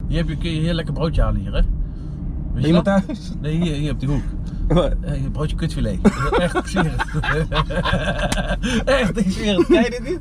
Kun je hier lekker broodje halen hier, hè? Weet je Iemand dat? thuis? Nee, hier op die hoek. Een broodje kutfilet. Echt, ik zweer het. Echt, ik zweer het. Ken je dit niet?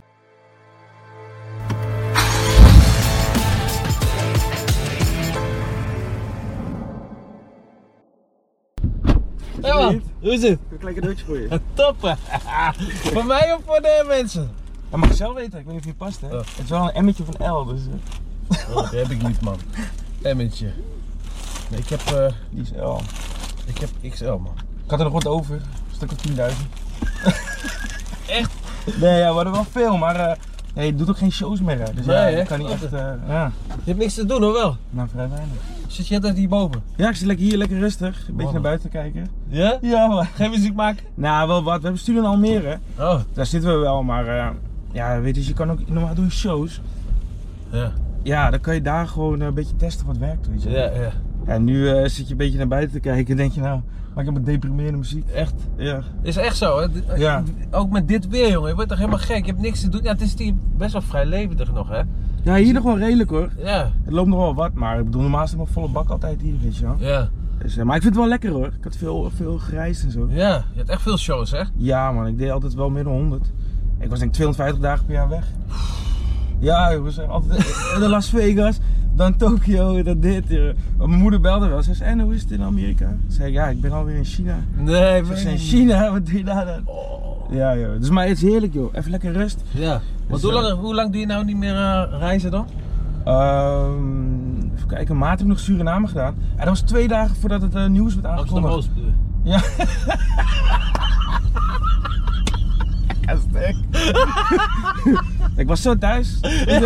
Ja man, hoe is het? Ik heb een klein cadeautje voor je. Toppen! Voor mij of voor de mensen? Dat mag je zelf weten, ik weet niet of je past hè. Oh. Het is wel een emmetje van L, dus... Oh, dat heb ik niet man. Emmetje. Nee, ik Die is L. heb XL man. Ik had er nog wat over, een stuk of 10.000. Echt? Nee, ja, we hadden wel veel, maar je doet ook geen shows meer hè. Dus Nee, ja, hè? ik kan niet echt, ja. Je hebt niks te doen hoor wel. Nou, vrij weinig. Zit je altijd hierboven? Ja, ik zit lekker hier, lekker rustig, een beetje Man. naar buiten kijken. Ja? Ja man. Geen muziek maken? Nou, wel wat, we hebben studio in Almere. Oh. Daar zitten we wel, maar ja, weet je, je kan ook, normaal doe je shows. Ja. Ja, dan kan je daar gewoon een beetje testen wat werkt, weet je. Ja, ja. En nu zit je een beetje naar buiten te kijken en denk je nou, maar ik heb een deprimerende muziek. Echt? Ja. Is echt zo hè? Ja. Ook met dit weer jongen, je wordt toch helemaal gek, je hebt niks te doen. Ja, het is hier best wel vrij levendig nog hè? Ja, hier nog wel redelijk hoor. Ja. Het loopt nog wel wat, maar ik bedoel, normaal is het maar volle bak altijd hier, weet je wel. Ja. Dus, maar ik vind het wel lekker hoor. Ik had veel gereisd en zo. Ja, je hebt echt veel shows hè? Ja man, ik deed altijd wel meer dan 100. Ik was denk ik 250 dagen per jaar weg. Ja, ik was altijd in Las Vegas, dan Tokio, dan dit. Mijn moeder belde wel, ze zei, en hoe is het in Amerika? Ze zei, ja, ik ben alweer in China. Nee, Ze zei, in China, wat doe je daar dan? Oh. Ja joh, dus maar het is heerlijk joh, even lekker rust. Ja. Want Dus, hoe lang doe je nou niet meer reizen dan? Even kijken, een maand heb ik nog Suriname gedaan. En dat was 2 dagen voordat het nieuws werd aangekondigd. Amsterdam-Oost bedoel je? Ja. Ja, sterk. Ik was zo thuis.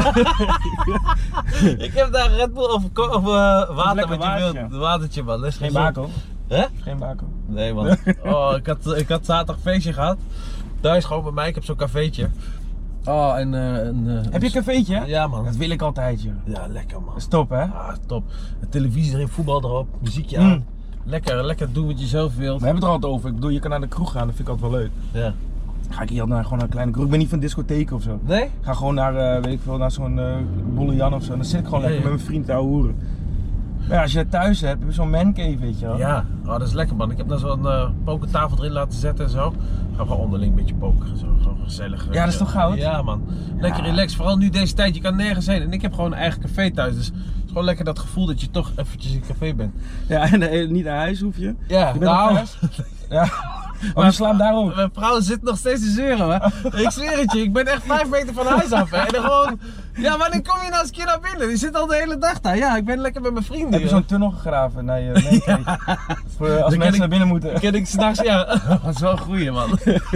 Ik heb daar Red Bull of water lekker wat je wilt. watertje. Watertje man. Dat is Geen gezond. bako. Hè? Geen bako. Nee man. Oh, ik had zaterdag een feestje gehad. Thuis gewoon bij mij, ik heb zo'n cafeetje. Oh, Heb je een cafeetje? Ja man. Dat wil ik altijd joh. Ja, lekker man. Dat is top hè? Ah, top. De televisie erin, voetbal erop, muziekje aan. Lekker doen wat je zelf wilt. We hebben het er altijd over. Ik bedoel, je kan naar de kroeg gaan, dat vind ik altijd wel leuk. Ja. Ga ik hier gewoon naar een kleine kroeg. Ik ben niet van discotheken of zo. Nee? Ik ga gewoon naar, weet ik veel, naar zo'n Bolle Jan of zo. En dan zit ik gewoon Ja, lekker ja. met mijn vriend te ouwe hoeren. Maar ja, als je het thuis hebt, heb je zo'n mancave, weet je wel. Ja, oh, dat is lekker man. Ik heb daar zo'n pokertafel erin laten zetten en zo. Gaan we gewoon onderling een beetje pokeren, zo. Gewoon gezellig. Ja, dat is toch goud? Ja man. Lekker relaxed, vooral nu deze tijd, je kan nergens heen. En ik heb gewoon een eigen café thuis, dus het is gewoon lekker dat gevoel dat je toch eventjes in een café bent. Ja, en niet naar huis hoef je. Ja, Je bent nou, op thuis. Ja. Maar je slaapt daarop. mijn vrouw zit nog steeds te zeuren, hè. Ik zweer het je, ik ben echt 5 meter van huis af, hè. En dan gewoon, ja, wanneer kom je nou eens een keer naar binnen? Die zit al de hele dag daar. Ja, ik ben lekker met mijn vrienden. Heb je zo'n tunnel gegraven naar je mancave? Voor als Dan mensen naar binnen moeten. Ken ik s'nachts, ja. Dat is wel een goeie, man.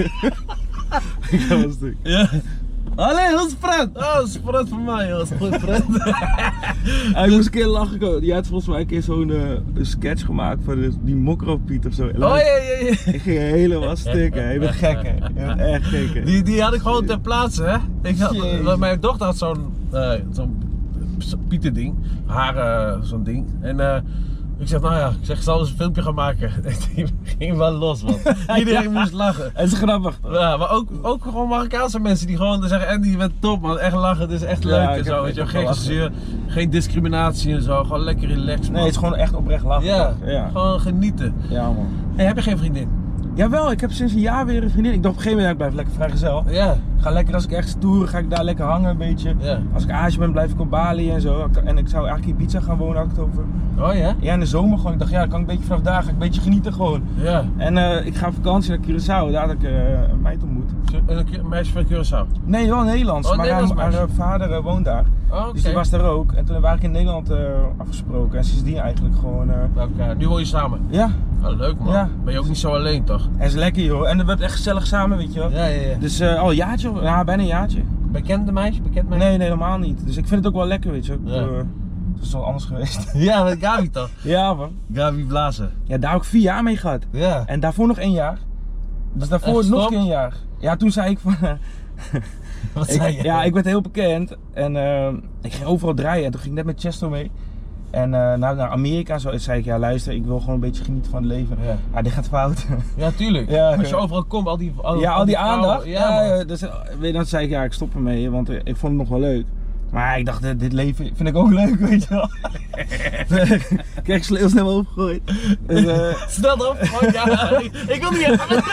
Ik ga wel een stuk. Ja. Allee, heel sprat. Oh, sprat voor mij, joh. Dat is goed, sprat. Ik moest een keer lachen. Die had volgens mij een keer zo'n een sketch gemaakt van die Mokro Piet of zo. Oh, ja. Ik ging helemaal stuk, hè. Je bent gek, hè. Je bent echt gek, hè. Die had ik gewoon ter plaatse, hè. Jezus. Mijn dochter had zo'n Pieter-ding. Haar, zo'n ding. En ik zeg, nou ja, ik zal eens een filmpje gaan maken. Die ging wel los, man. Iedereen moest lachen. Het is grappig. Ja, maar ook gewoon Marokkaanse mensen die gewoon zeggen, Andy, je bent top man, echt lachen, het is echt leuk en zo, weet je, geen gezeur, geen discriminatie en zo, gewoon lekker relaxed man. Nee, het is gewoon echt oprecht lachen. Ja, gewoon genieten. Ja, man. Hey, heb je geen vriendin? Jawel, ik heb sinds een jaar weer een vriendin. Ik dacht op een gegeven moment, ik blijf lekker vrijgezel. Ja. Ik ga lekker, als ik ergens toeren, ga ik daar lekker hangen een beetje. Ja. Als ik Azië ben, blijf ik op Bali en zo. En ik zou eigenlijk in Ibiza gaan wonen, had ik het over. Oh ja? Ja, in de zomer gewoon. Ik dacht, ja, dan kan ik een beetje vanaf daar, ga ik een beetje genieten gewoon. Ja. En ik ga op vakantie naar Curaçao, daar had ik een meid ontmoet. Een meisje van Curaçao? Nee, wel Nederlands, Oh, maar Nederlands haar vader woont daar. Oh, oké. Dus die was daar ook. En toen hebben we eigenlijk in Nederland afgesproken. En sindsdien eigenlijk gewoon... Nu woon je samen? Ja, Oh, leuk man. Ja. Ben je ook niet zo alleen toch? het is lekker joh. En we hebben echt gezellig samen, weet je wel. Ja. Dus al een jaartje, ja, bijna een jaartje. Bekend meisje? Nee, helemaal niet. Dus ik vind het ook wel lekker, weet je. Ja. Het is wel anders geweest. Ja, met Gavi toch? Ja, man. Gavi Blazen. Ja, daar heb ik 4 jaar mee gehad. Ja. En daarvoor nog 1 jaar. Dus daarvoor Echt, nog stop? een keer 1 jaar. Ja, toen zei ik van... Wat zei je? Ja, ik werd heel bekend. En ik ging overal draaien. En toen ging ik net met Chesto mee. En naar Amerika zo zei ik, ja luister, ik wil gewoon een beetje genieten van het leven. Ja. Ja, dit gaat fout. Ja, tuurlijk. Ja, Als je ja. overal komt, al die Ja, al die vrouwen. aandacht. Ja, man. Dus weet je, dan zei ik, ja, ik stop ermee, want ik vond het nog wel leuk. Maar ik dacht, dit leven vind ik ook leuk, weet je wel. Krijg ik heel snel opgegooid. Dus, snel erop, ja, ik wil niet even.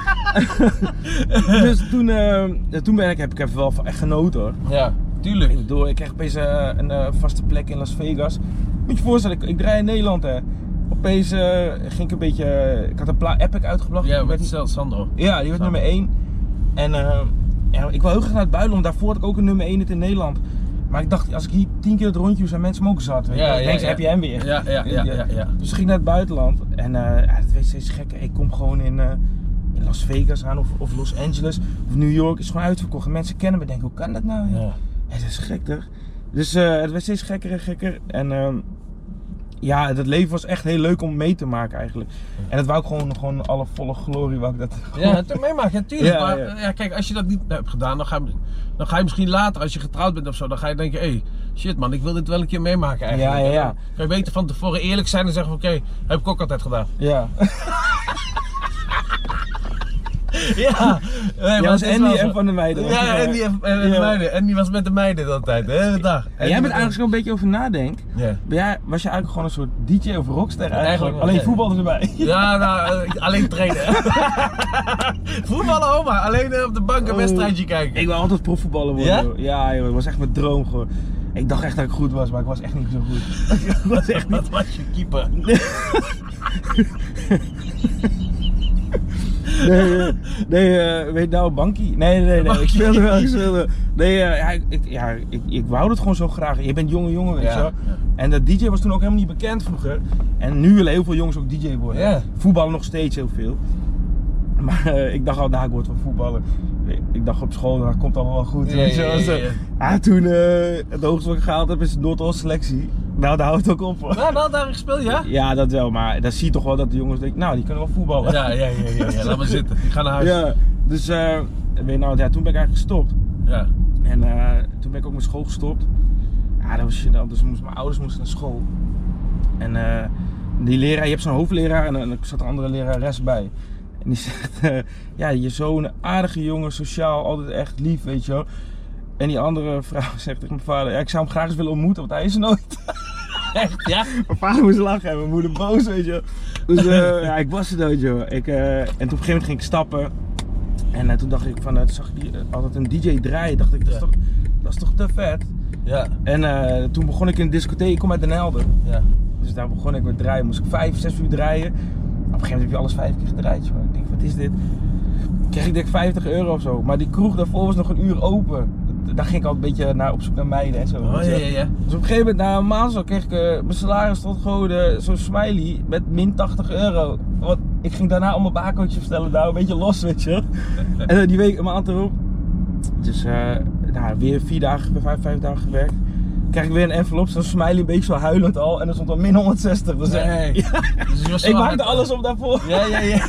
Dus toen heb ik even wel echt genoten hoor. Ja, tuurlijk. Ik kreeg opeens een vaste plek in Las Vegas. Moet je je voorstellen, ik draai in Nederland hè. Opeens ging ik een beetje, ik had een Epic uitgebracht. Ja, met Sandro. Ja, die werd nummer 1. En ja, ik wil heel graag naar het buitenland, daarvoor had ik ook een nummer 1 in Nederland. Maar ik dacht, als ik hier 10 keer het rondje doe, zijn mensen me ook zat. Ja, ik denk, heb je hem weer. Ja. Dus ik ging naar het buitenland en het werd steeds gekker. Ik kom gewoon in Las Vegas aan of Los Angeles of New York, is gewoon uitverkocht. En mensen kennen me, denken, hoe kan dat nou? Ja. Het is gek toch? Dus het werd steeds gekker en gekker. En ja, dat leven was echt heel leuk om mee te maken eigenlijk. En dat wou ik gewoon alle volle glorie, wou ik dat gewoon... Ja, het meemaken, natuurlijk. Ja, maar ja. Kijk, als je dat niet hebt gedaan, dan ga je misschien later, als je getrouwd bent of zo, dan ga je denken, hé, shit man, ik wil dit wel een keer meemaken eigenlijk. Ja. Dan kan je beter van tevoren eerlijk zijn en zeggen, oké, heb ik ook altijd gedaan. Ja. Ja, nee, was Andy en van de meiden. Ja, Andy en de meiden. Andy was met de meiden de hele tijd, de hele dag. En jij bent eigenlijk zo'n beetje over nadenken. Ja. Was je eigenlijk gewoon een soort DJ of rockster Eigenlijk wel, alleen ja. voetballers erbij. Ja, nou, alleen trainen. Voetballen oma, alleen op de bank een wedstrijdje kijken. Ik wil altijd profvoetballer worden. Ja? Joh. Ja joh, dat was echt mijn droom gewoon. Ik dacht echt dat ik goed was, maar ik was echt niet zo goed. Ik was echt niet... Wat was je keeper? Nee, weet je nou, Bankie? Nee, ik speelde wel. Nee, ik wou het gewoon zo graag. Je bent jonge jongen, weet je wel. Ja. En dat DJ was toen ook helemaal niet bekend vroeger. En nu willen heel veel jongens ook DJ worden. Ja. Voetballen nog steeds heel veel. Maar ik dacht al, nou, ik word van voetballen. Ik dacht op school, dat komt allemaal wel goed. Weet je wel. Ja, toen het hoogste wat ik gehaald heb is de Noord-Oost selectie. Nou, daar houdt het ook op. Ja, wel daar gespeeld, ja? Ja, dat wel, maar dan zie je toch wel dat de jongens denken, nou, die kunnen wel voetballen. Ja, laat maar zitten. Ik ga naar huis. Ja, dus weet je nou, ja, toen ben ik eigenlijk gestopt. Ja. En toen ben ik ook met school gestopt. Ja, dat was gênant, dus mijn ouders moesten naar school. En die leraar, je hebt zo'n hoofdleraar en dan zat er een andere lerares bij. En die zegt, ja, je zo'n aardige jongen, sociaal, altijd echt lief, weet je wel. En die andere vrouw zegt tegen mijn vader, ja, ik zou hem graag eens willen ontmoeten, want hij is er nooit. Echt, ja? Mijn vader moest lachen en mijn moeder boos, weet je wel. Dus ja, ik was er nooit, joh. En toen op een gegeven moment ging ik stappen. En toen dacht ik van, toen zag ik altijd een DJ draaien, dacht ik, dat is toch te vet. Ja. En toen begon ik in de discotheek, ik kom uit Den Helder. Ja. Dus daar begon ik met draaien, moest ik 5, 6 uur draaien. Op een gegeven moment heb je alles 5 keer gedraaid, joh. Ik denk, wat is dit? Kreeg ik denk €50 of zo, maar die kroeg daarvoor was nog een uur open. Daar ging ik al een beetje op zoek naar meiden en zo. Oh, ja. Dus op een gegeven moment, na een maand zo, kreeg ik mijn salaris tot gewoon zo'n smiley met min €80. Want ik ging daarna allemaal bakootjes verstellen, daar een beetje los, weet je. En die week een maand erop. Dus weer 4 dagen, 5 dagen gewerkt. Krijg ik weer een envelop, zo'n smiley een beetje zo huilend al en er stond al min 160. Dus, nee. Ja. Dus ik maakte alles op daarvoor. Ja.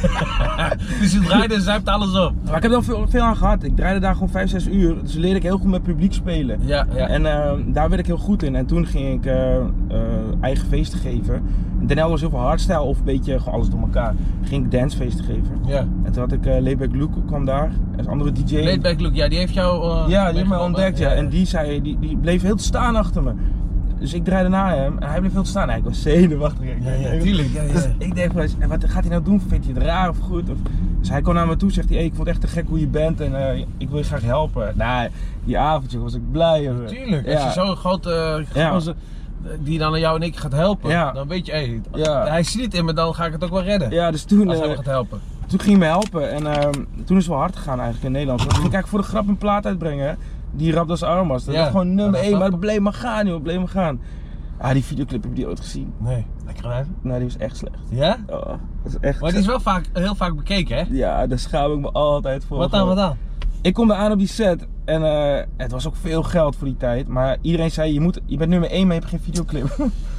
Dus je draaide en zuipt alles op. Maar ik heb er veel aan gehad. Ik draaide daar gewoon 5, 6 uur. Dus leerde ik heel goed met publiek spelen. Ja. En daar werd ik heel goed in. En toen ging ik eigen feesten geven. In Den Helder was heel veel hardstyle of een beetje gewoon alles door elkaar. Ging ik dancefeesten geven. Ja. En toen had ik Layback Luke kwam daar. Als andere DJ. Layback Luke, ja, die heeft jou ja, die heeft mij ontdekt, ja. En die bleef heel te staan achter me. Dus ik draaide naar hem en hij bleef heel te staan. Ik was zenuwachtig. Ja, tuurlijk. Ja. Dus ik denk van, en wat gaat hij nou doen? Vind je het raar of goed? Dus hij kwam naar me toe, zegt hij, ik vond het echt te gek hoe je bent en ik wil je graag helpen. Nou, die avondje was ik blij. Hoor. Tuurlijk, ja. als je zo'n grote gozer die dan aan jou en ik gaat helpen, dan weet je, hij ziet het in me, dan ga ik het ook wel redden. Ja, dus toen, als hij me gaat helpen. Toen ging hij me helpen en toen is het wel hard gegaan eigenlijk in Nederland. Want toen ging ik voor de grap een plaat uitbrengen, die Rapdas Armas. Dat was gewoon nummer 1, maar het bleef maar gaan, joh, bleef maar gaan. Ah, die videoclip heb je die ooit gezien? Nee. Lekker blijven? Nee, die was echt slecht. Ja? Oh, dat is echt... Maar die is wel heel vaak bekeken, hè? Ja, daar schaam ik me altijd voor. Wat dan? Ik kom daar aan op die set en het was ook veel geld voor die tijd. Maar iedereen zei, je bent nummer 1, maar je hebt geen videoclip.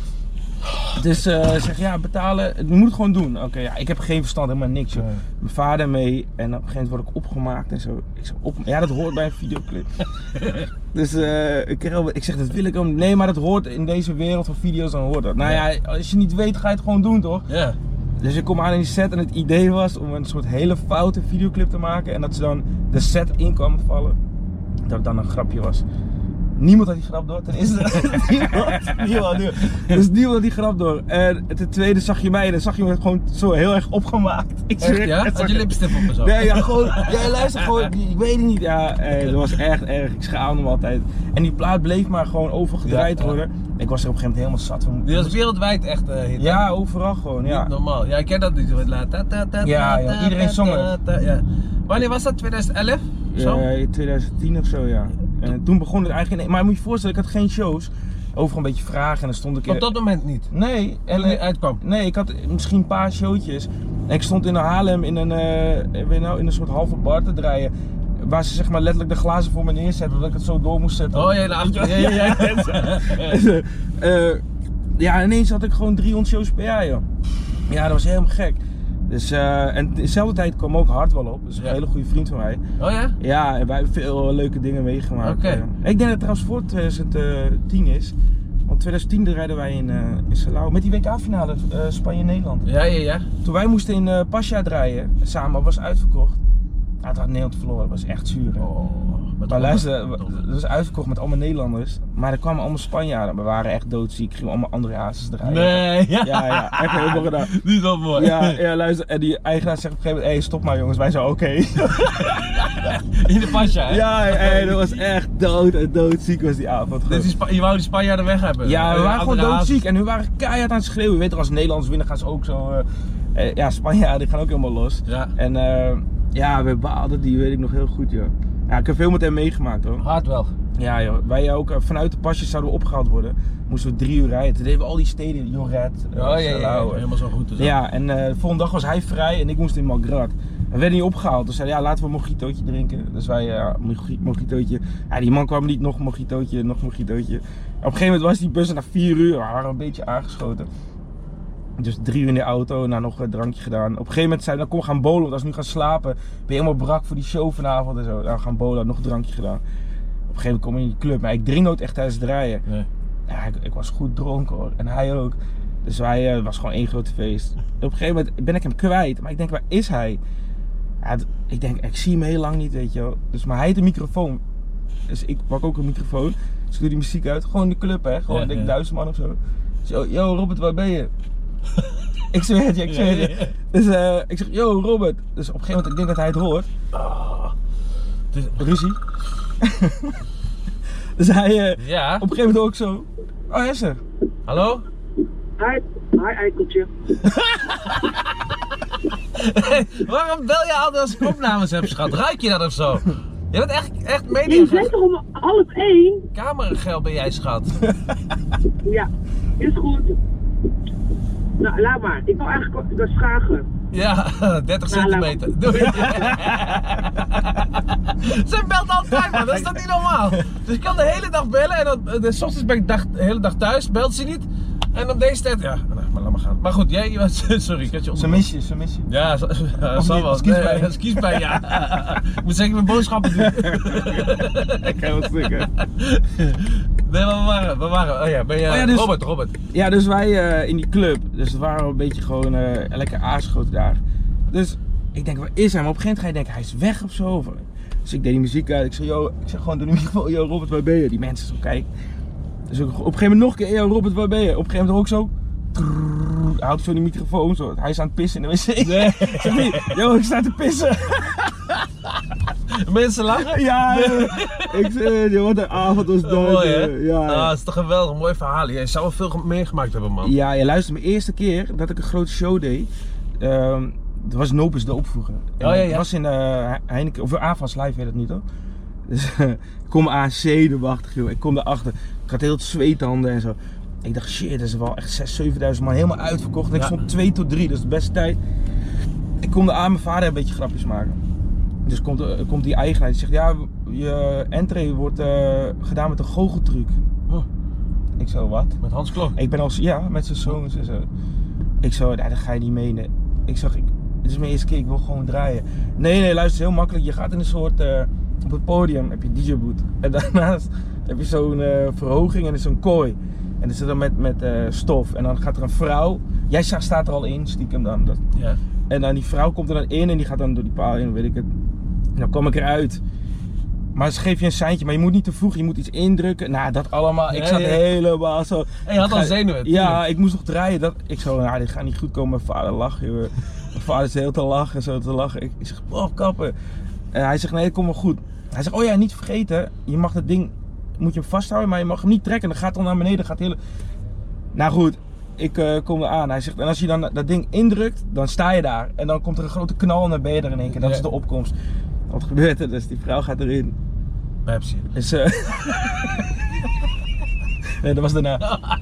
Dus zeg ja, betalen, je moet het gewoon doen. Oké, ja, ik heb geen verstand, helemaal niks. Joh. Mijn vader mee en op een gegeven moment word ik opgemaakt en zo. Ja, dat hoort bij een videoclip. Dus ik zeg, dat wil ik ook. Nee, maar dat hoort in deze wereld van video's, dan hoort dat. Nou ja, als je niet weet, ga je het gewoon doen, toch? Ja. Dus ik kom aan in die set en het idee was om een soort hele foute videoclip te maken. En dat ze dan de set in kwamen vallen. Dat het dan een grapje was. Niemand had die grap door. Ten eerste, niemand. Dus niemand had die grap door. En ten tweede zag je mij en dan zag je me gewoon zo heel erg opgemaakt. Echt, ja? Had je lipstift op en zo? Nee, ja, gewoon, ja, luister gewoon, ik weet het niet. Ja, dat was echt erg. Ik schaamde me altijd. En die plaat bleef maar gewoon overgedraaid worden. Ik was er op een gegeven moment helemaal zat van. Die was wereldwijd echt hit. Ja, overal gewoon, ja. Niet normaal. Ja, ik ken dat niet. Ja, iedereen zong het. Ja. Wanneer was dat? 2011? Zo? 2010 of zo, ja. En toen begon het eigenlijk. Maar moet je je voorstellen, ik had geen shows. Overal een beetje vragen en dan stond ik in. Op dat moment niet? Nee. En die uitkwam? Nee, ik had misschien een paar showtjes. En ik stond in Haarlem in een soort halve bar te draaien. Waar ze zeg maar letterlijk de glazen voor me neerzetten, dat ik het zo door moest zetten. Oh ja, naar achter. Ja, ineens had ik gewoon 300 shows per jaar, joh. Ja, dat was helemaal gek. Dus, en dezelfde tijd kwam ook Hardwell op, dus een hele goede vriend van mij. Oh ja? Ja, en wij hebben veel leuke dingen meegemaakt. Oké. Ik denk dat het trouwens voor 2010 is. Want 2010 rijden wij in Salau met die WK-finale Spanje-Nederland. Ja. Toen wij moesten in Pasja draaien, samen, was uitverkocht. Ja, het had Nederland verloren, dat was echt zuur. Maar luister, het was uitverkocht met allemaal Nederlanders. Maar er kwamen allemaal Spanjaarden. We waren echt doodziek, gingen allemaal andere Hazes draaien. Nee, ja, echt helemaal gedaan. Die is wel mooi. Ja, luister, en die eigenaar zegt op een gegeven moment, hey, stop maar jongens, wij zijn oké. In de Pasja, hè? Ja, dat was echt doodziek was die avond. Dus je wou die Spanjaarden weg hebben? Ja, we waren gewoon doodziek en we waren keihard aan het schreeuwen. Je weet toch, als Nederlanders winnen gaan ze ook zo... ja, Spanjaarden die gaan ook helemaal los. Ja. En ja, we baalden die, weet ik nog heel goed, joh. Ja, ik heb veel met hem meegemaakt, hoor. Hard wel. Ja, joh. Wij ook vanuit de pasjes zouden we opgehaald worden. Moesten we 3 uur rijden. Toen deden we al die steden, Joret, ja, helemaal zo goed. Dus ja, en de volgende dag was hij vrij en ik moest in Malgrat. We werden niet opgehaald, dus zeiden ja, laten we een mojitootje drinken. Dus wij, mojitootje. Ja, die man kwam niet, nog een mojitootje. Op een gegeven moment was die bus na 4 uur, we waren een beetje aangeschoten. Dus 3 uur in de auto, nou nog een drankje gedaan. Op een gegeven moment zeiden we, nou kom we gaan bowlen, want als we nu gaan slapen, ben je helemaal brak voor die show vanavond en zo. Nou, we gaan bowlen, nog een drankje gedaan. Op een gegeven moment kom ik in die club, maar ik drink nooit echt tijdens het rijden. Nee. Ja, ik was goed dronken, hoor, en hij ook. Dus het was gewoon één groot feest. Op een gegeven moment ben ik hem kwijt, maar ik denk, waar is hij? Ja, ik denk, ik zie hem heel lang niet, weet je wel. Dus, maar hij heeft een microfoon. Dus ik pak ook een microfoon. Dus ik doe die muziek uit. Gewoon in de club, hè. Gewoon, denk 1000 man of zo. Zo, yo Robert, waar ben je? Ik zweer het je. Dus ik zeg, yo Robert. Dus op een gegeven moment, ik denk dat hij het hoort. Ruzie. Dus hij, op een gegeven moment ook zo. Oh, hij is er. Hallo? Hi eikeltje. Hey, waarom bel je altijd als ik opnames heb, schat? Ruik je dat of zo? Je bent echt media. Je bent toch om 12:30? Kamergel ben jij, schat. Ja, is goed. Nou, laat maar. Ik wil eigenlijk wat vragen. Ja, 30 centimeter. Doei. Ze belt altijd, man. Dat is toch niet normaal? Dus ik kan de hele dag bellen en dan, de ochtends ben ik de hele dag thuis, belt ze niet. En op deze tijd, ja, maar laat maar gaan. Maar goed, jij was, sorry, ik had je Ze mis je. Ja, zal wel. Kiespijn, ja. Ik moet zeker mijn boodschappen doen. Ik ga wat stikken. Nee, maar we waren, oh ja, ben je dus, Robert. Ja, dus wij in die club, dus het waren een beetje gewoon lekker aangeschoten daar. Dus ik denk, waar is hij? Maar op een gegeven moment ga je denken, hij is weg of zo. Dus ik deed die muziek uit, ik zeg gewoon, doe in ieder geval, yo Robert, waar ben je? Die mensen zo kijken. Dus op een gegeven moment nog een keer, yo Robert, waar ben je? Op een gegeven moment ook zo. Hij houdt zo die microfoon zo. Hij is aan het pissen in de wc. Nee. Zeg niet, yo, ik sta te pissen. Mensen lachen? Ja, ik zeg, wat een avond was dat. Mooi, hè? Ja. Dat is toch geweldig, mooi verhaal. Jij zou wel veel meegemaakt hebben, man. Ja, je luistert, mijn eerste keer dat ik een grote show deed. Dat was Nopes Doop vroeger. Dat was in Heineken, of AFAS Live heet het niet, hoor. Dus ik kom aan zenuwachtig, joh. Ik kom erachter. Ik had heel zweethanden en zo. Ik dacht, shit, dat is wel echt 6.000, 7.000 man helemaal uitverkocht. En ik stond 2 tot 3, dat is de beste tijd. Ik kom er aan, mijn vader een beetje grapjes maken. Dus komt die eigenaar die zegt, ja, je entree wordt gedaan met een goocheltruc. Oh. Ik zo, wat? Met Hans Klok? Ik ben als, ja, met zijn zoons en zo. Ik zo, ja, dat ga je niet menen. Ik zeg, dit is mijn eerste keer, ik wil gewoon draaien. Nee, luister, het is heel makkelijk. Je gaat in een soort, op het podium heb je DJ-boot. En daarnaast heb je zo'n verhoging en zo'n kooi. En dat zit dan met stof. En dan gaat er een vrouw, jij staat er al in, stiekem dan. Maar ze geven je een seintje, maar je moet niet te vroeg, je moet iets indrukken. Nou, dat allemaal. Ik zat helemaal zo. En je had al zenuwen. Ja, ik moest nog draaien. Ik zo, nou, dit gaat niet goed komen. Mijn vader lacht, joh. Mijn vader is heel te lachen, zo te lachen. Ik zeg, kappen. En hij zegt, nee, het komt wel goed. Hij zegt, oh ja, niet vergeten, je mag dat ding, moet je hem vasthouden, maar je mag hem niet trekken. Dan gaat het naar beneden, gaat hele... Nou goed, ik kom eraan. Hij zegt, en als je dan dat ding indrukt, dan sta je daar. En dan komt er een grote knal en dan ben je er in één keer. Dat is de opkomst. Wat gebeurt er? Dus die vrouw gaat erin. Pepsi. Dus, nee, dat was daarna.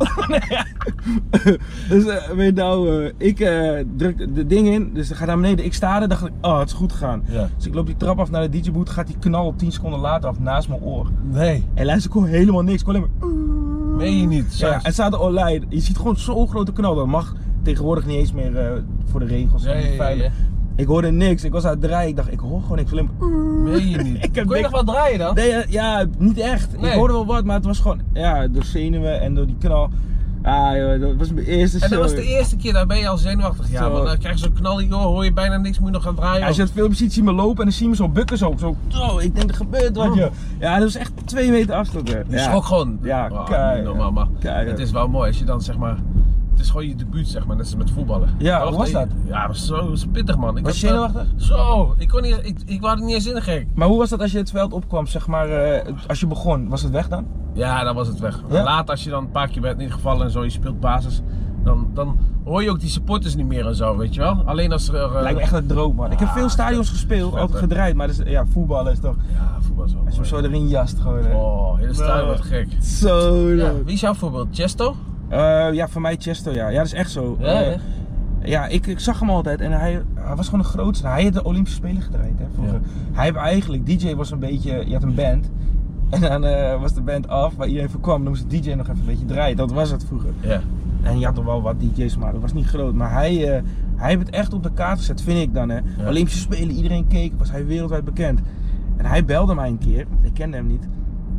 Dus weet je nou, ik druk de ding in, dus hij gaat naar beneden. Ik sta er, dacht ik, oh, het is goed gegaan. Ja. Dus ik loop die trap af naar de DJ-boot, gaat die knal 10 seconden later af naast mijn oor. Nee. En luister, ik hoor helemaal niks. Ik hoor alleen maar... Meen je niet? Ja, en staat er online. Je ziet gewoon zo'n grote knal. Dat mag tegenwoordig niet eens meer voor de regels. Veilig. Ik hoorde niks. Ik was aan het draaien. Ik dacht, ik hoor gewoon niks. Meen je niet? Kon je nog wat draaien dan? Nee, ja, niet echt. Nee. Ik hoorde wel wat, maar het was gewoon, ja, door zenuwen en door die knal. Ah joh, dat was mijn eerste show. En dat was de eerste keer, daar ben je al zenuwachtig. Ja, want dan krijg je zo'n knal in je oor, hoor je bijna niks, moet je nog gaan draaien. Als je het filmpje ziet, zie je me lopen en dan zie je me zo bukken zo. Ik denk, er gebeurt wat, joh. Ja, dat was echt 2 meter afstand. Je schrok gewoon. Ja, niet normaal, maar het is wel mooi als je dan zeg maar... Het is gewoon je debuut, zeg maar, net als met voetballen. Ja, hoe was dat? Ja, dat was pittig, man. Was je zenuwachtig? Zo, ik wou er niet eens in gek. Maar hoe was dat als je het veld opkwam, zeg maar, als je begon? Was het weg dan? Ja, dan was het weg. Ja? Later, als je dan een paar keer bent ingevallen en zo, je speelt basis, dan hoor je ook die supporters niet meer en zo, weet je wel. Alleen als er... Lijkt me echt een droom, man. Ik heb veel stadions gespeeld, altijd gedraaid, maar dus, ja, voetballen is toch... Ja, voetbal is wel als je hem zo erin jast gewoon. Oh, hele stadion wordt gek. Zo leuk. Ja, wie is jouw voorbeeld? Chesto? Ja, voor mij Chesto, ja. Ja, dat is echt zo. Ja, ja, ik zag hem altijd en hij was gewoon de grootste. Hij had de Olympische Spelen gedraaid, hè, vroeger. Ja. Hij heeft eigenlijk, DJ was een beetje, je had een band. En dan was de band af, waar iedereen voor kwam. Dan moest de DJ nog even een beetje draaien. Dat was het vroeger. Ja. En je had nog wel wat DJ's, maar dat was niet groot. Maar hij heeft het echt op de kaart gezet, vind ik dan, hè. Ja. Olympische Spelen, iedereen keek, was hij wereldwijd bekend. En hij belde mij een keer, ik kende hem niet.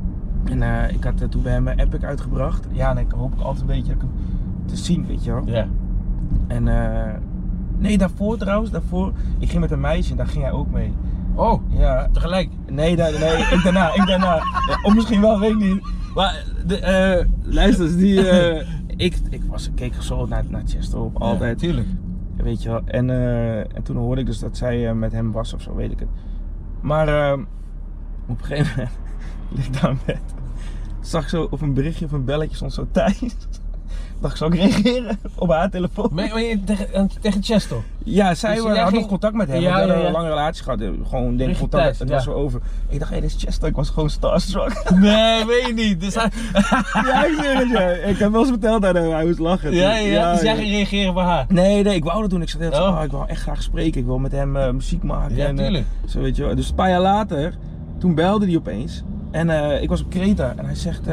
En ik had toen bij hem Epic uitgebracht. Ja, en ik hoop altijd een beetje te zien, weet je wel. Ja. En nee, daarvoor trouwens, ik ging met een meisje en daar ging hij ook mee. Oh, ja. Tegelijk? Nee, ik daarna. Ja, of misschien wel, weet ik niet. Maar, luister eens, ik keek zo naar Chesto op, altijd. Ja, tuurlijk. Weet je wel. En toen hoorde ik dus dat zij met hem was of zo, weet ik het. Maar op een gegeven moment lig ik daar in bed. Zag zo op een berichtje of een belletje stond zo Thijs. Dacht, zou ik reageren op haar telefoon? Tegen Chesto? Ja, zij had nog contact met hem. We hadden een lange relatie gehad. Gewoon denk contact. Thijs, het was zo over. Ik dacht, dit is Chesto. Ik was gewoon starstruck. Nee, weet je niet. Dus hij... Ja, ik zeg het je. Ik heb wel eens verteld aan hem. Hij moest lachen. Ja. Dus jij ging reageren bij haar? Nee, ik wou dat doen. Ik zei, ik wou echt graag spreken. Ik wil met hem muziek maken. Ja, tuurlijk. Zo, weet je wel. Dus een paar jaar later, toen belde hij opeens. En ik was op Kreta. En hij zegt...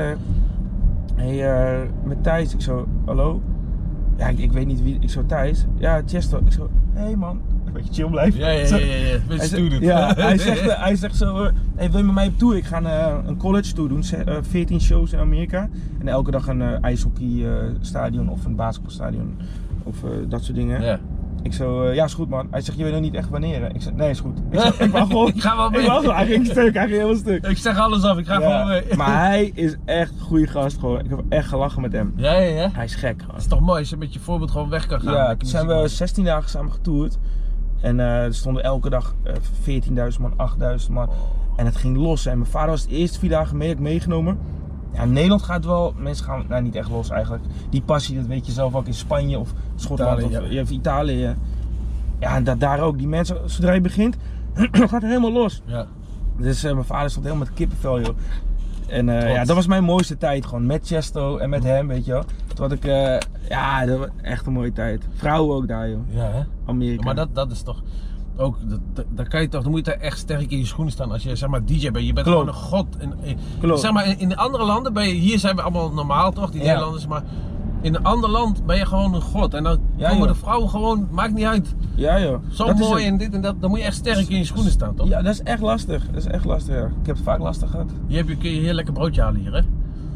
met Thijs, ik zo, hallo? Ja, ik weet niet wie, ik zo, Thijs? Ja, Chesto. Ik zo, hey man, een beetje chill blijven. Ja. Hij zegt zo, hey, wil je met mij op tour? Ik ga een college tour doen, 14 shows in Amerika. En elke dag een ijshockeystadion of een basketbalstadion of dat soort dingen. Ja. Ik zo, ja is goed man. Hij zegt, je weet nog niet echt wanneer. Ik zeg, nee is goed. Ik wou gewoon, ik ga wel mee. Hij ging helemaal stuk. Ik zeg alles af, ik ga gewoon mee. Maar hij is echt een goede gast gewoon. Ik heb echt gelachen met hem. Ja. Hij is gek gewoon. Het is toch mooi als je met je voorbeeld gewoon weg kan gaan. Ja, toen zijn we 16 dagen samen getoerd. En er stonden elke dag 14.000 man, 8.000 man. En het ging los. En mijn vader was de eerste 4 dagen meegenomen. Ja, in Nederland gaat wel, mensen gaan niet echt los eigenlijk. Die passie, dat weet je zelf ook in Spanje of Schotland of Italië. Ja, en daar ook. Die mensen, zodra je begint, gaat het helemaal los. Ja. Dus mijn vader stond helemaal met kippenvel, joh. En ja, dat was mijn mooiste tijd gewoon, met Chesto en met hem, weet je wel. Toen had ik, ja, dat was echt een mooie tijd. Vrouwen ook daar, joh. Ja, hè? Amerika. Ja, maar dat is toch... Ook, dan moet je daar echt sterk in je schoenen staan als je zeg maar DJ bent. Je bent gewoon een god. Zeg maar, in andere landen ben je, hier zijn we allemaal normaal toch, die Nederlanders, maar in een ander land ben je gewoon een god. En dan komen de vrouwen gewoon, maakt niet uit. Ja joh. Zo dat mooi en dit en dat, dan moet je echt sterk in je schoenen staan toch? Ja, dat is echt lastig. Ja. Ik heb het vaak lastig gehad. Kun je heel lekker broodje halen hier hè?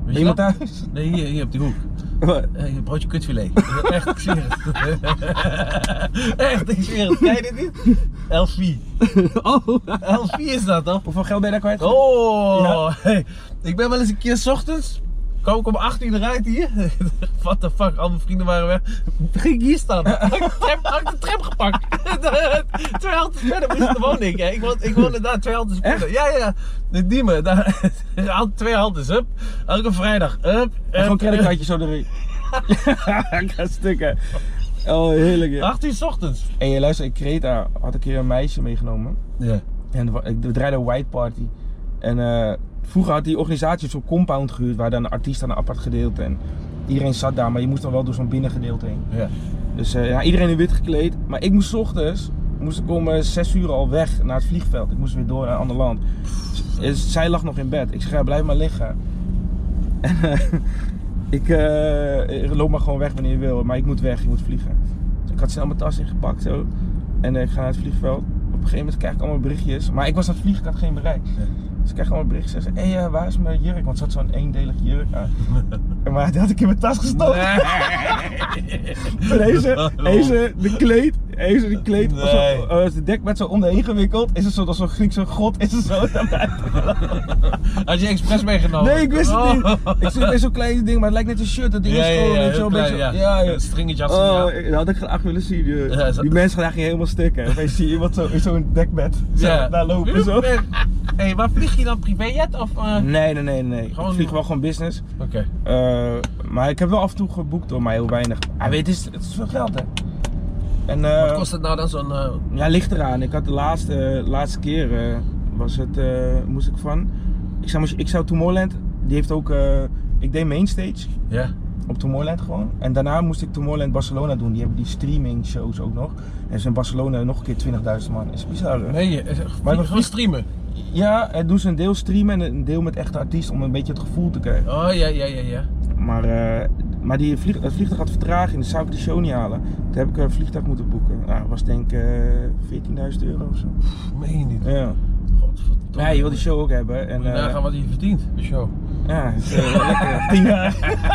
Weet je Iemand dat? thuis? Nee, hier op die hoek. Wat? Broodje kutfilet. Echt, ik zweer het. Echt, ik zweer het. Ken je dit niet? LV. Oh. LV is dat toch? Hoeveel geld ben je daar kwijt? Oh, Ja. hey. Ik ben wel eens een keer 's ochtends. Kwam ik om 8 uur eruit hier. What the fuck, al mijn vrienden waren weg. Ging ik hier staan. Had ik de tram gepakt. 2 haltes verder moest er wonen ik. Hè. Ik woonde daar 2 haltes verder. Ja. De Diemen. Daar, 2 haltes, hup. Elke vrijdag, hup. Gewoon creditcardje zo erin. Ik ga stukken. Oh, heerlijk. Ja. 8 uur 's ochtends. En luister, in Kreta had ik een keer een meisje meegenomen. Ja. En we draaiden een white party. En vroeger had die organisatie zo'n compound gehuurd waar dan een artiest aan een apart gedeelte. En iedereen zat daar, maar je moest dan wel door zo'n binnengedeelte heen. Ja. Dus iedereen in wit gekleed. Maar ik moest 's ochtends om 6 uur al weg naar het vliegveld. Ik moest weer door naar een ander land. Dus zij lag nog in bed. Ik zeg, ja, blijf maar liggen. En ik loop maar gewoon weg wanneer je wil. Maar ik moet weg, ik moet vliegen. Ik had snel mijn tas ingepakt zo. En ik ga naar het vliegveld. Op een gegeven moment krijg ik allemaal berichtjes. Maar ik was aan het vliegen, ik had geen bereik. Ja. Dus ik krijg allemaal berichtjes. Ze zei, waar is mijn jurk? Want er zat zo'n eendelige jurk aan. Maar die had ik in mijn tas gestopt. Deze, de kleed. Die kleed. Nee. De dekbed zo om de heen gewikkeld. Is het zo, als zo'n Griekse god. Is het zo daarbij. Had je expres meegenomen? Nee, ik wist het niet. Ik zie zo'n klein ding, maar het lijkt net een shirt. Dat ding is gewoon heel zo'n klein, beetje. Ja. Een stringetje had ze dat had ik graag willen zien. Ja, die mensen gaan helemaal stukken. Opeens zie je iemand zo in zo'n dekbed. Daar lopen zo. Hey, waar vlieg je dan? Privéjet of? Nee. Gewoon... Ik vlieg wel gewoon business. Oké. Maar ik heb wel af en toe geboekt door mij heel weinig. Het is veel geld hè. En, wat kost het nou dan zo'n... Ja, ligt eraan. Ik had de laatste keer moest ik van... Ik zou Tomorrowland, die heeft ook... ik deed Mainstage. Ja. Op Tomorrowland gewoon. En daarna moest ik Tomorrowland Barcelona doen. Die hebben die streaming shows ook nog. En ze in Barcelona nog een keer 20.000 man. Is bizar hè? Nee, maar nog gewoon streamen? Ja, en doen ze een deel streamen en een deel met echte artiesten om een beetje het gevoel te krijgen. Oh ja. Maar het vliegtuig had vertraging, dus zou ik de show niet halen. Toen heb ik een vliegtuig moeten boeken. Nou, dat was denk ik €14.000 of zo. Meen je niet? Ja. Godverdomme. Ja, je wil die show ook hebben. En, moet je nagaan wat je verdient, de show. Ja, het is lekker. 10 jaar.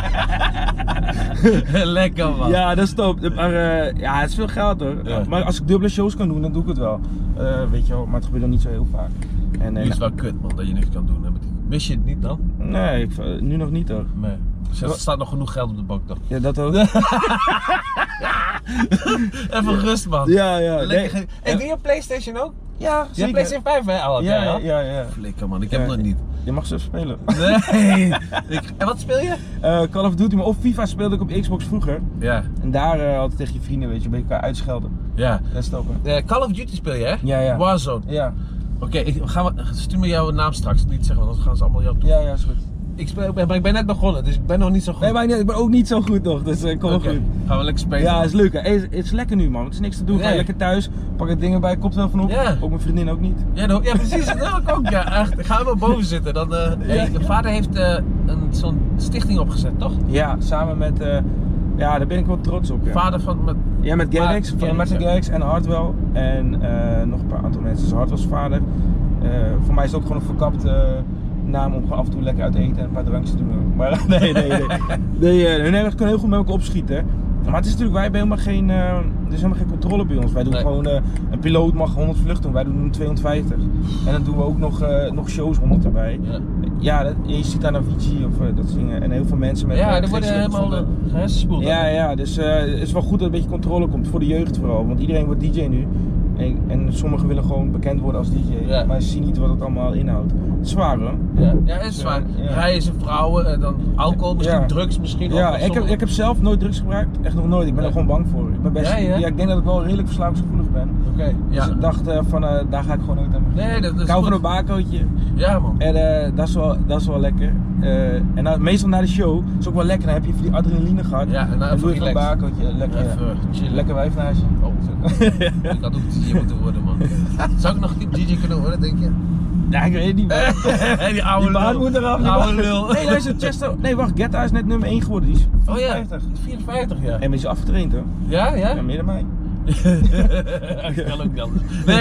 Lekker man. Ja, dat is top. Maar ja, het is veel geld hoor. Ja. Maar als ik dubbele shows kan doen, dan doe ik het wel. Weet je wel, maar het gebeurt dan niet zo heel vaak. En, nu is het wel kut man, dat je niks kan doen. Mis je het niet dan? Nee, nu nog niet hoor. Nee. Er staat nog genoeg geld op de bank toch? Ja, dat ook. Even rust man. Ja. Lekker. Nee. En doe je PlayStation ook? Ja, zeker. Je hebt PlayStation 5 hè? Al ja. Flikker man, ik heb het nog niet. Je mag zo spelen. Nee. En wat speel je? Call of Duty, maar of FIFA speelde ik op Xbox vroeger. Ja. En daar altijd tegen je vrienden, weet je, een beetje elkaar uitschelden. Ja. Dat is top Call of Duty speel je hè? Ja. Warzone. Ja. Oké, stuur me jouw naam straks. Niet zeggen, want dan gaan ze allemaal jou toe. Ja, is goed. Maar ik ben net begonnen, dus ik ben nog niet zo goed. Nee, maar ik ben ook niet zo goed nog, dus kom wel goed. Gaan we lekker spelen. Ja, is leuk hè. Het is lekker nu man, het is niks te doen. Ga je lekker thuis, pak het dingen bij, koptelefoon op. Ja. Ook mijn vriendin ook niet. Ja, precies, dat heb ik ook. Ja, echt. Ik ga even boven zitten. Dan, je vader heeft zo'n stichting opgezet, toch? Ja, samen met, daar ben ik wel trots op. Ja. Vader van... Met Garrix, van Martin Garrix en Hardwell en nog een paar aantal mensen. Dus Hardwell's vader. Voor mij is het ook gewoon een verkapte naam om gewoon af en toe lekker uit te eten en een paar drankjes te doen. Maar nee, we kunnen heel goed met elkaar opschieten. Maar het is natuurlijk, wij hebben er is helemaal geen controle bij ons. Wij doen gewoon, een piloot mag 100 vluchten doen, wij doen 250. En dan doen we ook nog shows 100 erbij. Ja, je ziet daar naar Avicii of dat soort dingen. En heel veel mensen met... Ja, er worden helemaal hersenspoeld. Ja, dus het is wel goed dat er een beetje controle komt, voor de jeugd vooral. Want iedereen wordt DJ nu. En sommigen willen gewoon bekend worden als DJ, maar ze zien niet wat het allemaal inhoudt. Het is zwaar hoor. Ja, het is zwaar. Reizen, vrouwen, dan alcohol, misschien drugs misschien. Ja, ik heb zelf nooit drugs gebruikt, echt nog nooit. Ik ben er gewoon bang voor. Ik ben best, ik denk dat ik wel redelijk verslavingsgevoelig ben. Dus ik dacht daar ga ik gewoon nooit aan beginnen. Nee, dat is ik hou van een bakootje. Ja man. En dat is wel lekker. En dan, meestal na de show is ook wel lekker, dan heb je die adrenaline gehad. Ja, en dan doe je een bakootje, lekker wijfnaasje. Ik had ook DJ moeten worden man. Zou ik nog een DJ kunnen worden, denk je? Ja, ik weet het niet man. Die oude baan moet eraf. Oude lul. Nee, luister, Chesto. Nee, wacht, Getta is net nummer 1 geworden. Die is 54. 54 ja. En ben je afgetraind hoor. Ja? Ja, meer dan mij. Ik kan ook niet anders. Nee,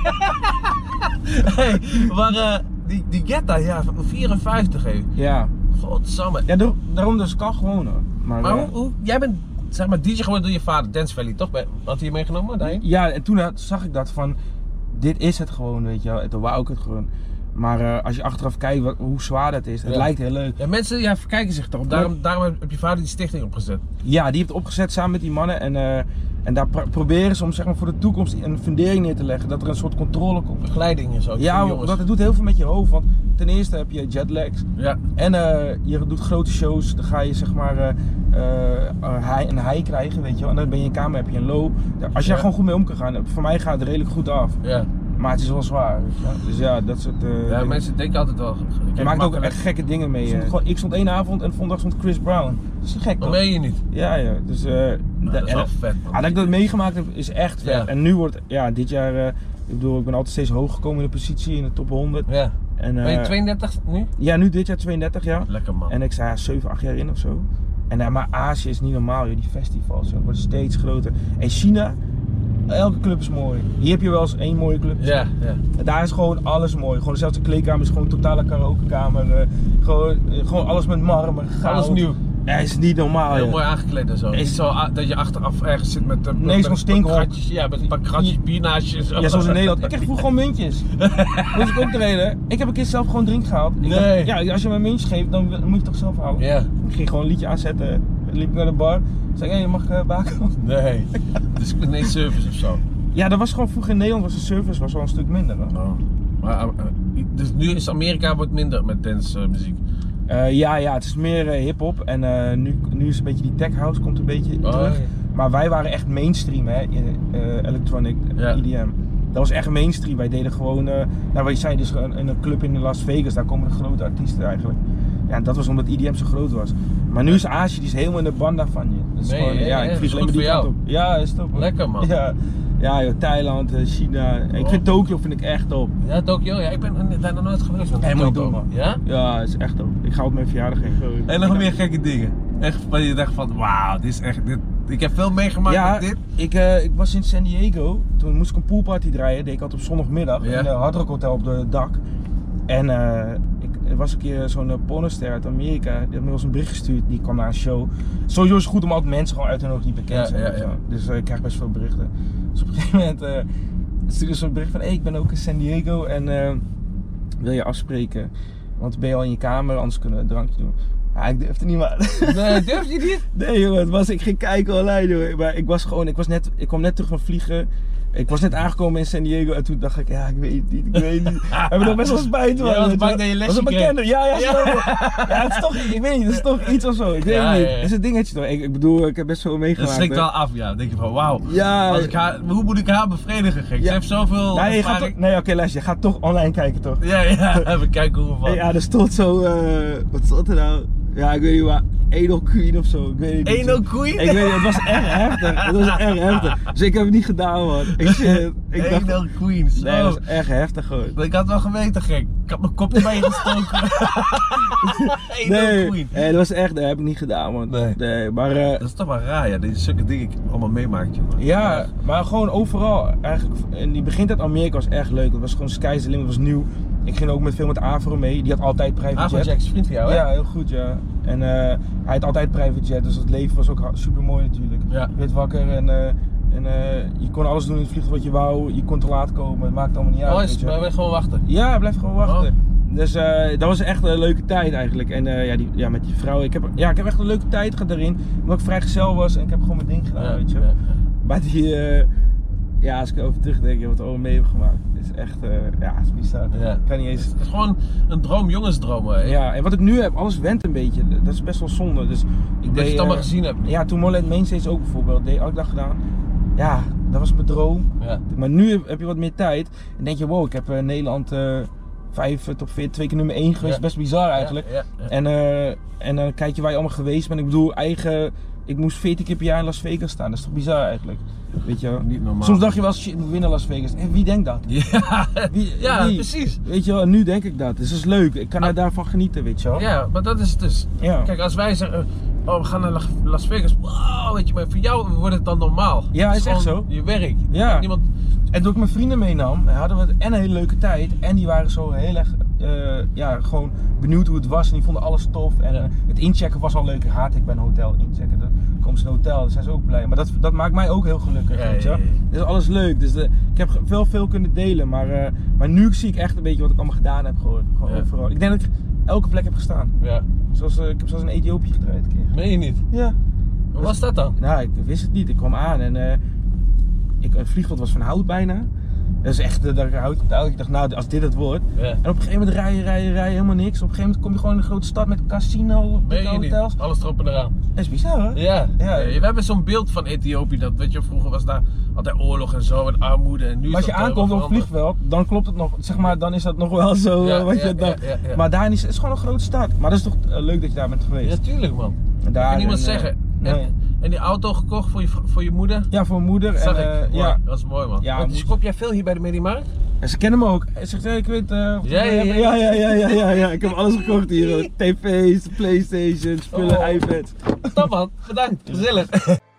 maar... hey, maar die Getta, ja, 54 hé. Ja. Godsamme. Ja, daarom dus kan gewoon hoor. Maar hoe, jij bent zeg maar DJ geworden door je vader, Dance Valley, toch? Had hij je meegenomen daarheen? Ja, en toen zag ik dat van, dit is het gewoon, weet je wel. En toen wou ik het gewoon. Maar als je achteraf kijkt hoe zwaar dat is, het lijkt heel leuk. Ja, mensen verkijken zich toch. Daarom heb je vader die stichting opgezet. Ja, die heeft het opgezet samen met die mannen. En daar proberen ze om zeg maar, voor de toekomst een fundering neer te leggen. Dat er een soort controle komt. Begeleiding en zo. Ja, want het doet heel veel met je hoofd. Want ten eerste heb je jetlags. Ja. En je doet grote shows. Dan ga je zeg maar een high krijgen, weet je wel. En dan ben je in kamer, heb je een low. Als je daar gewoon goed mee om kan gaan. Voor mij gaat het redelijk goed af. Ja. Maar het is wel zwaar, weet je wel. Dus ja, dat soort ja, mensen denken altijd wel. Je maakt ook echt gekke dingen mee. Ik stond één avond en volgende dag stond Chris Brown. Dat is gek, toch? Dat meen je niet? Ja. Dus, dat is wel vet, man. Dat ik dat meegemaakt heb, is echt vet. Ja. En nu wordt, dit jaar, ik bedoel, ik ben altijd steeds hoog gekomen in de positie, in de top 100. Ja. En, ben je 32 nu? Ja, nu dit jaar 32, ja. Lekker, man. En ik sta 7, 8 jaar in of zo. En maar Azië is niet normaal, joh. Die festivals, joh, worden steeds groter. En China, elke club is mooi. Hier heb je wel eens één mooie club. Ja. Daar is gewoon alles mooi. Gewoon dezelfde kleedkamer is gewoon een totale karaokekamer. Gewoon alles met marmer. Goud. Alles nieuw. Ja, is niet normaal. Heel mooi aangekleed en zo. Is zo dat je achteraf ergens zit met zo'n stinkratjes. Ja, met een paar kratjes, biernaasjes en zo. Ja, zoals in Nederland. Ik kreeg vroeger gewoon muntjes. Dat is ook de reden. Ik heb een keer zelf gewoon drink gehaald. Als je me een muntje geeft, dan moet je het toch zelf halen. Ja. Ik ging gewoon een liedje aanzetten. Liep ik naar de bar. Zei ik, mag ik baken? Nee. Dus nee service of zo. Ja, dat was gewoon vroeger in Nederland was de service wel een stuk minder. Oh. Maar dus nu is Amerika wordt minder met dance muziek. Ja, het is meer hip-hop en nu is een beetje die tech house komt een beetje terug. Ja. Maar wij waren echt mainstream, hè, electronic, EDM. Dat was echt mainstream. Wij deden gewoon, wat je zei, dus in een club in Las Vegas, daar komen de grote artiesten eigenlijk. Ja, en dat was omdat EDM zo groot was. Maar nu is Azië, die is helemaal in de banda van je. Dat is gewoon, ik vlieg alleen maar die kant op. Ja, is top. Lekker, man. Ja, joh, Thailand, China. Ik vind Tokio echt top. Ja, Tokio, ja, ik ben daar nog nooit geweest. Helemaal top, man. Ja? Ja, is echt top. Ik ga op mijn verjaardag heen. En nog meer gekke dingen. Echt waar je dacht van, wauw, dit is echt, ik heb veel meegemaakt met dit. Ik was in San Diego, toen moest ik een poolparty draaien, deed ik altijd op zondagmiddag in een Hard Rock Hotel op het dak. En er was een keer zo'n pornoster uit Amerika, die had me wel eens een bericht gestuurd, die kwam naar een show. Sowieso is het goed om altijd mensen gewoon uit hun oog die bekend zijn. Ja. Dus ik krijg best veel berichten. Dus op een gegeven moment stuurde ze een bericht van, ik ben ook in San Diego en wil je afspreken? Want ben je al in je kamer, anders kunnen we een drankje doen. Ja, ik durfde niet maar. Nee, durf je niet? Nee jongen, ik ging kijken online joh. Maar ik kwam net terug van vliegen. Ik was net aangekomen in San Diego en toen dacht ik, ik weet het niet. We hebben nog best wel spijt man. Ja, was bang dat je lesje was een bekende. Ja, het is toch, ik weet niet, het is toch iets of zo. Ik weet het niet. Het is een dingetje toch. Ik bedoel, ik heb best veel meegemaakt. Dat schrikt wel af, ja. Dan denk je van, wauw. Ja. Hoe moet ik haar bevredigen, gek? Ze heeft zoveel oké, Les, je gaat toch online kijken toch? Ja, even kijken hoe we van. Ja, er stond zo, wat stond er nou? Ja, ik weet niet waar. Anal Queen of zo. Ik weet het niet. Anal Queen? Ik weet niet, het was erg heftig. Dus ik heb het niet gedaan, man. Anal Queen, zo. Nee, dat was erg heftig gewoon. Ik had wel geweten, gek. Ik had mijn kop erbij gestoken. Nee, dat was echt, dat heb ik niet gedaan, man. Nee, maar... dat is toch wel raar, ja. Deze zulke dingen allemaal meemaakt, jongen. Ja, maar gewoon overal. Eigenlijk, en die begint uit Amerika was echt leuk. Het was gewoon Sky's the Limit, was nieuw. Ik ging ook veel met Avro mee. Die had altijd private jet. Avro Jack is vriend van jou, hè? Ja, heel goed, ja. En hij had altijd private jet, dus het leven was ook super mooi natuurlijk. Ja. Je werd wakker en je kon alles doen in het vliegtuig wat je wou. Je kon te laat komen, het maakt allemaal niet uit. Maar blijf gewoon wachten? Ja, blijf gewoon wachten. Dus dat was echt een leuke tijd eigenlijk. En met die vrouw, ik heb echt een leuke tijd gehad daarin. Omdat ik vrijgezel was en ik heb gewoon mijn ding gedaan, weet je. Ja. Maar die, als ik erover terugdenk, wat we allemaal mee hebben gemaakt. Het is echt, het is bizar. Ja. Kan niet eens. Het is gewoon een droom, jongensdroom. Hè? Ja, en wat ik nu heb, alles went een beetje. Dat is best wel zonde. Dus dat je het allemaal gezien hebt. Ja, toen Mollet Mainstage ook bijvoorbeeld, deed elke dag gedaan. Ja, dat was mijn droom. Ja. Maar nu heb je wat meer tijd. En denk je, wow, ik heb Nederland 5 tot 4, 2 keer nummer 1 geweest. Ja. Best bizar eigenlijk. Ja. En dan kijk je waar je allemaal geweest bent. Ik bedoel, ik moest 14 keer per jaar in Las Vegas staan. Dat is toch bizar eigenlijk? Weet je wel? Niet normaal. Soms dacht je wel, shit, ik moet winnen Las Vegas. En wie denkt dat? Ja, wie? Precies. Weet je wel, nu denk ik dat. Dus dat is leuk. Ik kan daarvan genieten, weet je wel. Ja, maar dat is het dus. Ja. Kijk, als wij zeggen, we gaan naar Las Vegas. Wow, weet je, maar voor jou wordt het dan normaal. Ja, het is echt zo. Je werk. Ja. En toen ik mijn vrienden meenam, hadden we en een hele leuke tijd. En die waren zo heel erg gewoon benieuwd hoe het was en die vonden alles tof. En het inchecken was al leuk. Ik haat ik bij een hotel inchecken. Dan komen ze in een hotel, dan zijn ze ook blij. Maar dat maakt mij ook heel gelukkig. Weet je? Dus alles leuk. Dus ik heb wel veel kunnen delen. Maar nu zie ik echt een beetje wat ik allemaal gedaan heb. Gewoon overal. Ik denk dat ik elke plek heb gestaan. Ja. Ik heb zelfs in Ethiopië gedraaid een keer. Meen je niet? Ja. Hoe was dat dan? Nou, ik wist het niet. Ik kwam aan en het vliegveld was van hout bijna. Dat is echt dat ik dacht, nou, als dit het wordt. Ja. En op een gegeven moment rij helemaal niks. Op een gegeven moment kom je gewoon in een grote stad met een casino, met hotels. Niet. Alles erop en eraan. Dat is bizar, hè? Ja. We hebben zo'n beeld van Ethiopië. Dat, weet je, vroeger was daar altijd oorlog en zo en armoede. En nu maar als je aankomt op het vliegveld, dan klopt het nog. Zeg maar, dan is dat nog wel zo. Ja, ja. Maar daar is het gewoon een grote stad. Maar dat is toch leuk dat je daar bent geweest. Ja, tuurlijk, man. En daar, kan niemand zeggen. Nee. En die auto gekocht voor je moeder? Ja, voor mijn moeder. Zag en, ik. Ja. Dat is mooi, man. Ja, dus koop jij veel hier bij de Mediamarkt? En ze kennen me ook. Ze zegt, ik weet... Ja. Ik heb alles gekocht hier. TV's, Playstations, spullen, iPads. Top, man. Bedankt. Gezellig.